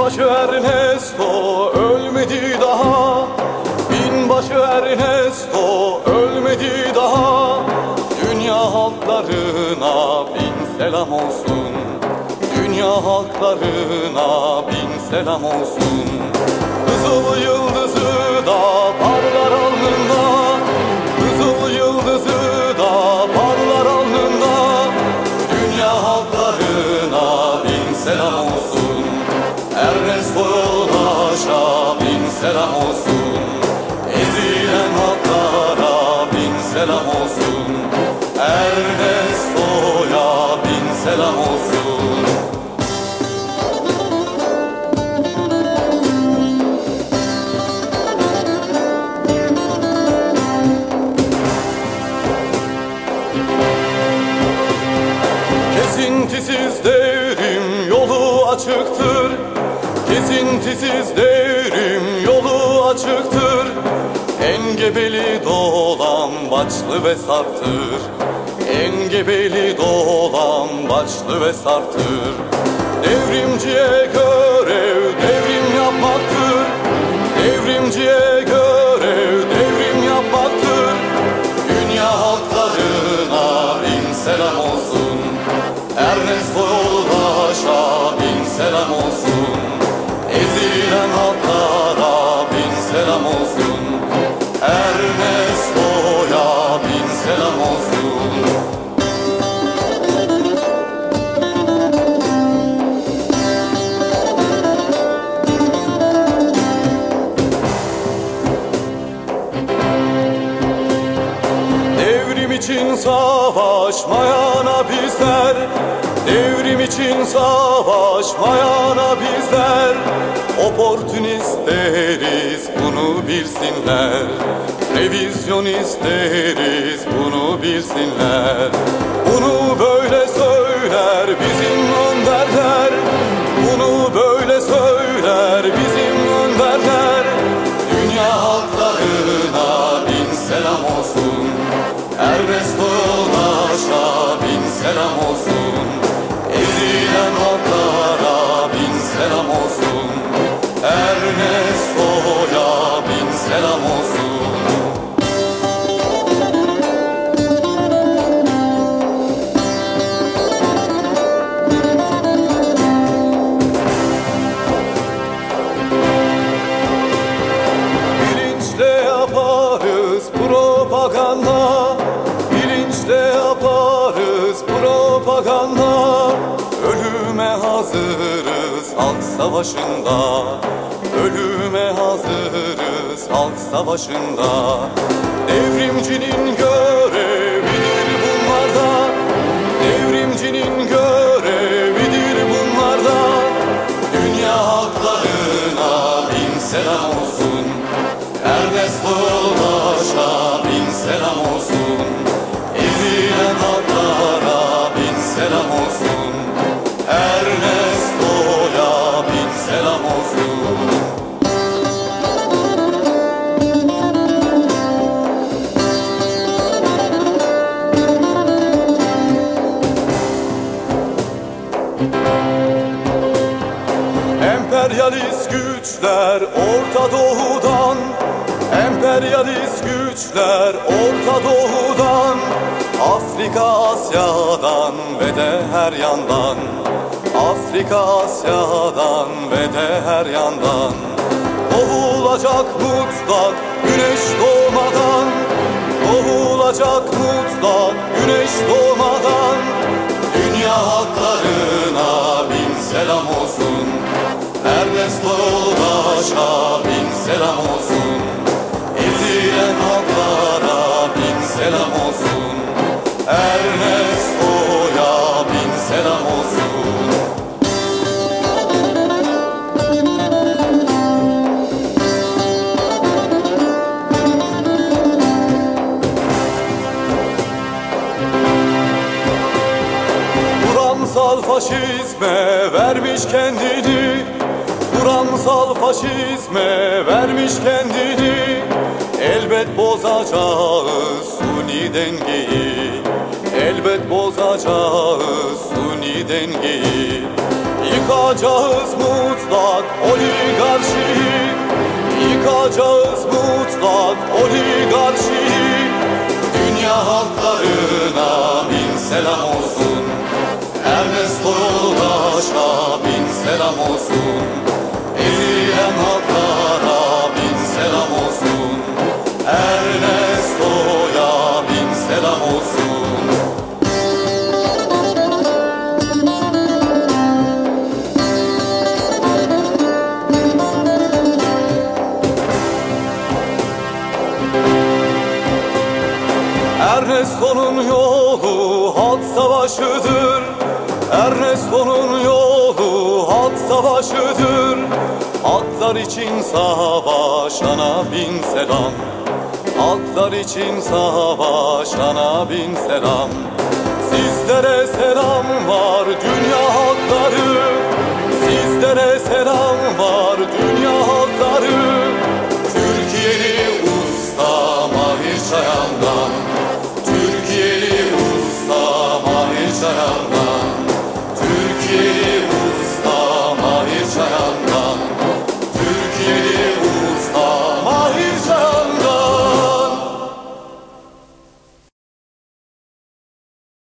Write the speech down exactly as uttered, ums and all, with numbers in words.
Binbaşı Ernesto ölmedi daha, binbaşı Ernesto ölmedi daha. Dünya halklarına bin selam olsun, dünya halklarına bin selam olsun. Kızıl yıldızı da parlar alnında, kızıl yıldızı da parlar alnında. Dünya halklarına bin selam olsun, Ernesto yoldaşa bin selam olsun. Ezilen halklara bin selam olsun, Ernesto'ya bin selam olsun. Kesintisiz devrim yolu açıktır, kesintisiz devrim yolu açıktır. Engebeli dolambaçlı ve sartır, engebeli dolambaçlı ve sartır. Devrimciye görev devrim yapmaktır, devrimciye görev devrim yapmaktır. Dünya halklarına bin selam olsun, Ernesto yoldaşa bin selam olsun. Ezilen halklara bin selam olsun, Ernesto'ya bin selam olsun. Devrim için savaşmayana bizler, devrim için savaşmayana bizler. Oportunistleriz bunu bilsinler, revizyonistleriz bunu bilsinler. Bunu böyle söyler bizim önderler, bunu böyle söyler bizim önderler. Dünya halklarına bin selam olsun, Ernesto yoldaşa bin selam olsun. Ezilen halklara bin selam olsun, Ernesto'ya bin selam olsun. Bilinçle yaparız propaganda, bilinçle yaparız propaganda. Ölüme hazırız halk savaşında, ölüme hazırız halk savaşında. Devrimcinin görevidir bunlarda, devrimcinin görevidir bunlarda. Dünya halklarına bin selam olsun, Ernesto yoldaşa bin selam olsun. Ezilen halklara bin selam olsun, Ernesto'ya bin selam olsun. Emperyalist güçler Orta Doğu'dan, emperyalist güçler Orta Doğu'dan, Afrika Asya'dan ve de her yandan, Afrika Asya'dan ve de her yandan. Kovulacak mutlak güneş doğmadan, kovulacak mutlak güneş doğmadan. Dünya halklarına bin selam olsun, Ernesto yoldaşa bin selam olsun. Ezilen halklara bin selam olsun, Ernesto'ya bin selam olsun. Kuramsal faşizme vermiş kendini, kuramsal faşizme vermiş kendini. Elbet bozacağız suni dengeyi, elbet bozacağız suni dengeyi. Yıkacağız mutlak oligarşiyi, yıkacağız mutlak oligarşiyi. Dünya halklarına bin selam olsun, Ernesto yoldaşa bin selam olsun. Ezilen halklara bin selam olsun, Ernesto'ya bin selam olsun. Ernesto'nun yolu halk savaşıdır, Ernesto'nun yolu halk savaşıdır. Halklar için savaşana bin selam, halklar için savaşana bin selam. Sizlere selam var dünya